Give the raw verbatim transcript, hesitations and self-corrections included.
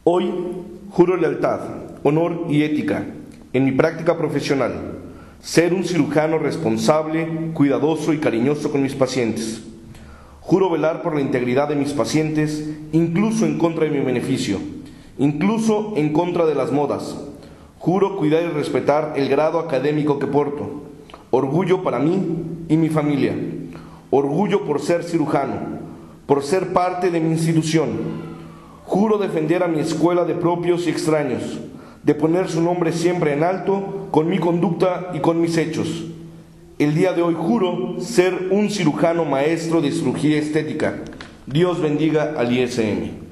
Hoy juro lealtad, honor y ética en mi práctica profesional, ser un cirujano responsable, cuidadoso y cariñoso con mis pacientes. Juro velar por la integridad de mis pacientes, incluso en contra de mi beneficio, incluso en contra de las modas. Juro cuidar y respetar el grado académico que porto. Orgullo para mí y mi familia. Orgullo por ser cirujano, por ser parte de mi institución. Juro defender a mi escuela de propios y extraños, de poner su nombre siempre en alto con mi conducta y con mis hechos. El día de hoy juro ser un cirujano maestro de cirugía estética. Dios bendiga al I S M.